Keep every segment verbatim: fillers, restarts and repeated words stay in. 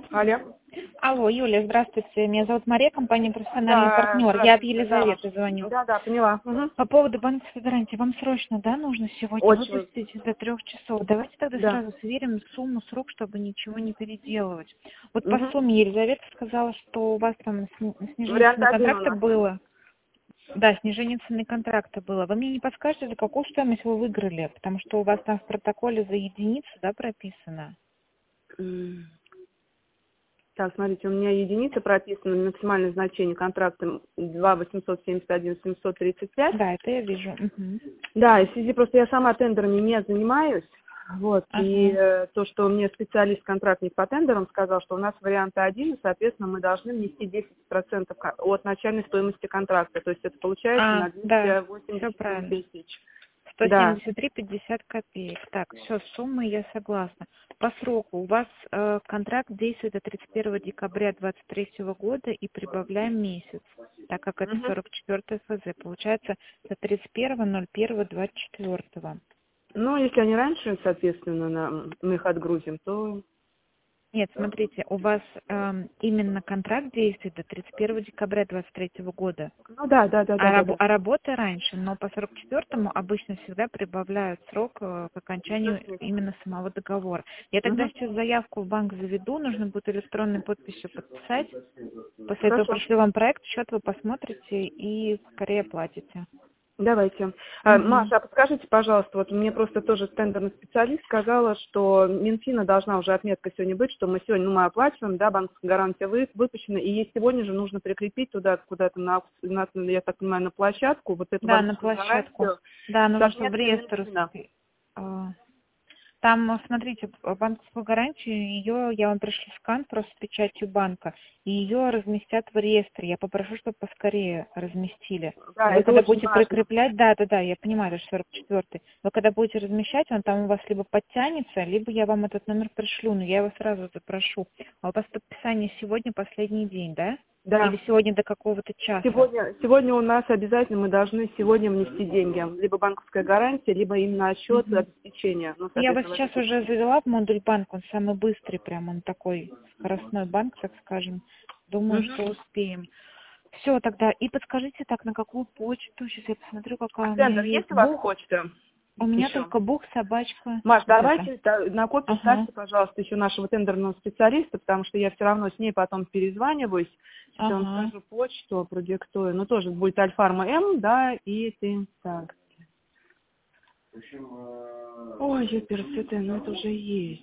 Алло. Алло, Юля, здравствуйте. Меня зовут Мария, компания «Профессиональный Да, партнер». Я от здравствуйте, да. Елизаветы звоню. Да, да, поняла. Мгм. По поводу банковской гарантии. Вам срочно, да, нужно сегодня Очень. выпустить до трех часов? Давайте тогда Да. сразу сверим сумму, срок, чтобы ничего не переделывать. Вот по Мгм. сумме Елизавета сказала, что у вас там сни- снижение Вариант цены один у контракта нас. было. Да, снижение цены контракта было. Вы мне не подскажете, за какую стоимость вы выиграли? Потому что у вас там в протоколе за единицу, да, прописано? М. Так, смотрите, у меня единица прописана, максимальное значение контракта два восемьсот семьдесят один семьсот тридцать пять. Да, это я вижу. Мгм. Да, и в связи просто я сама тендерами не занимаюсь. Вот, и Ага. э, то, что мне специалист-контрактник по тендерам сказал, что у нас вариант один, и, соответственно, мы должны внести десять процентов ко- от начальной стоимости контракта. То есть это получается А, на да, двести все восемьдесят семь правильно. тысяч. сто Да. семьдесят три пятьдесят копеек. Так, все, с суммой я согласна. По сроку у вас э, контракт действует до тридцать первого декабря двадцать третьего года и прибавляем месяц, так как это Мгм. сорок четвёртый эф зэ. Получается до тридцать первого ноль первого двадцать четвёртого. Ну, если они раньше, соответственно, на, мы их отгрузим, то... Нет, смотрите, у вас эм, именно контракт действует до тридцать первого декабря двадцать третьего года. Ну да, да, да, А, да, да, рабо- да. а работа раньше, но по сорок четвёртому обычно всегда прибавляют срок э, к окончанию Плюс-минус. именно самого договора. Я тогда Мгм. сейчас заявку в банк заведу, нужно будет электронной подписью подписать. После этого Хорошо. пришлю вам проект, счет вы посмотрите и скорее платите. Давайте. А, Мгм. Маша, а подскажите, пожалуйста, вот мне просто тоже тендерный специалист сказала, что Минфина должна уже отметка сегодня быть, что мы сегодня, ну, мы оплачиваем, да, банковская гарантия вы, выпущена, и ей сегодня же нужно прикрепить туда куда-то, на, на, я так понимаю, на площадку вот эту Да, на банковскую площадку. гарантию Да, с нужно, чтобы в отметкой реестр Минфина. успе- а, Там, э, смотрите, п- банковскую гарантию, ее, я вам пришлю скан просто с печатью банка, и ее разместят в реестре. Я попрошу, чтобы поскорее разместили. И Да, вы это когда очень будете важно. прикреплять, да, да, да, я понимаю, это сорок четвёртый. Вы когда будете размещать, он там у вас либо подтянется, либо я вам этот номер пришлю, но я его сразу запрошу. А у вас подписание сегодня последний день, да? Да. Или сегодня до какого-то часа? Сегодня, сегодня у нас обязательно мы должны сегодня внести деньги. Либо банковская гарантия, либо именно счет Мгм. обеспечения. Ну, Я вас соответственно, в сейчас этой уже завела в модуль банк, он самый быстрый, прям он такой скоростной банк, так скажем. Думаю, Мгм. что успеем. Все, тогда. И подскажите так, на какую почту? Сейчас я посмотрю, А какая у меня тендер есть. есть у вас Бух. почта У меня еще? только бух, собачка. Маш, Вот это. давайте да, на копию Ага, ставьте, пожалуйста, еще нашего тендерного специалиста, потому что я все равно с ней потом перезваниваюсь. Сейчас я вам ага. скажу почту, продиктую. Ну, тоже будет Альфарма М, да, и ты так. Ой, Юпер, это, ну это уже есть.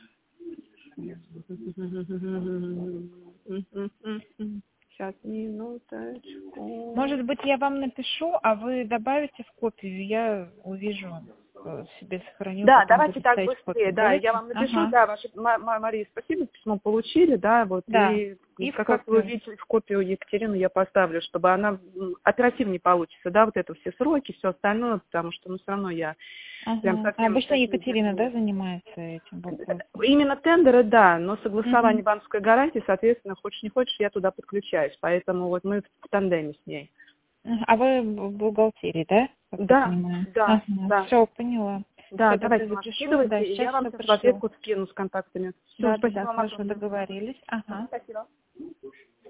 Сейчас, минуточку. Может быть, я вам напишу, а вы добавите в копию, я увижу, э, себе сохраню, Да, потом давайте буду так ставить в быстрее, копию. да, я Давайте? вам напишу, Ага. да, ваша, Ма- Ма- Мария, спасибо, письмо получили, да, вот, Да. и И в как раз вы копию. увидите в копию Екатерину я поставлю, чтобы она м, оперативнее получится, да, вот это все сроки, все остальное, потому что, ну, все равно я прям Ага. А совсем обычно такие Екатерина, да, детали. занимается этим вопросом? Именно тендеры, да, но согласование Мгм. банковской гарантии, соответственно, хочешь не хочешь, я туда подключаюсь, поэтому вот мы в тандеме с ней. Мгм. А вы в бухгалтерии, да? Как я Да, понимаю. да, Ага. да. Все, поняла. Да, Все, тогда давайте, Маш, запишу. Да, скидывайте, и сейчас я вам все сейчас в пришлю. ответку скину с контактами. Все, Да, да, спасибо да, вам хорошо, огромное. договорились. Мгм, Ага. спасибо.